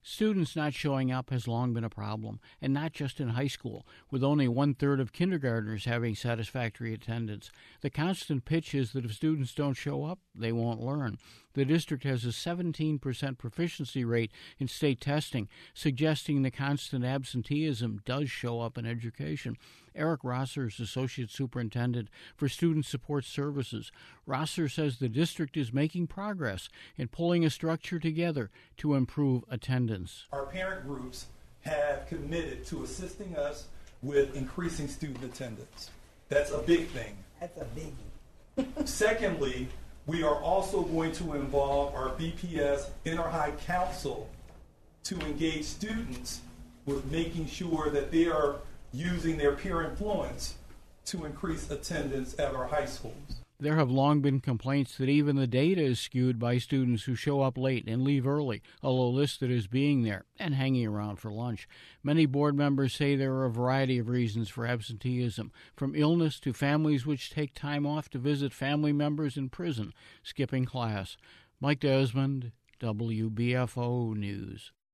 Students not showing up has long been a problem, and not just in high school, with only one-third of kindergartners having satisfactory attendance. The constant pitch is that if students don't show up, they won't learn. The district has a 17% proficiency rate in state testing, suggesting the constant absenteeism does show up in education. Eric Rosser is Associate Superintendent for Student Support Services. Rosser says the district is making progress in pulling a structure together to improve attendance. Our parent groups have committed to assisting us with increasing student attendance. That's a big thing. That's a biggie. Secondly, we are also going to involve our BPS Inter-High Council to engage students with making sure that they are using their peer influence to increase attendance at our high schools. There have long been complaints that even the data is skewed by students who show up late and leave early, although listed as being there and hanging around for lunch. Many board members say there are a variety of reasons for absenteeism, from illness to families which take time off to visit family members in prison, skipping class. Mike Desmond, WBFO News.